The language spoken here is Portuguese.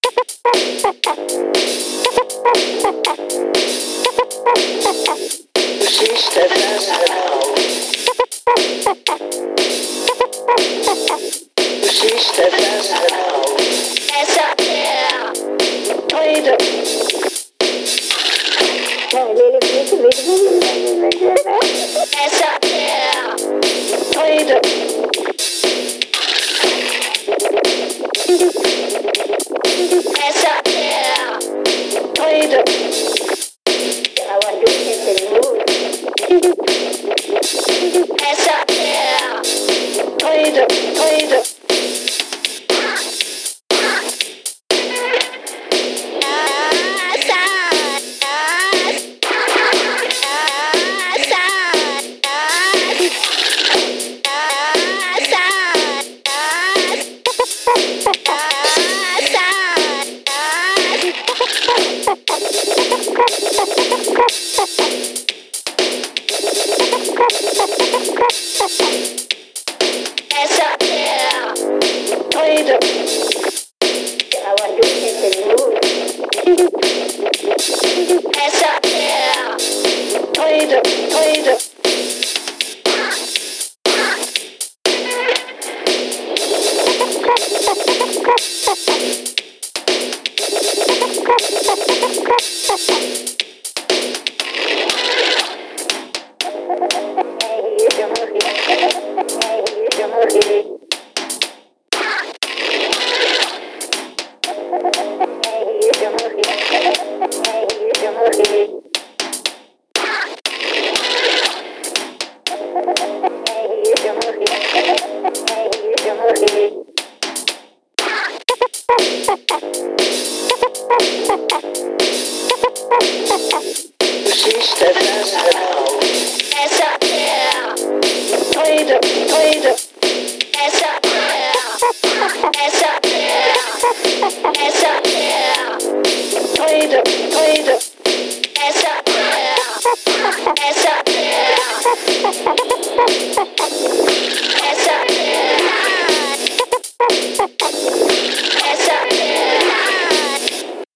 Sister does the house. Sister does the house. It's up there. Play the It's up there. play the It's up there. play the It's up there. play the It's up there. play the It's up there. play the Sister does the house. It's up there. Play the It's up there. It's up there. It's up there. play the It's up there. It's up there.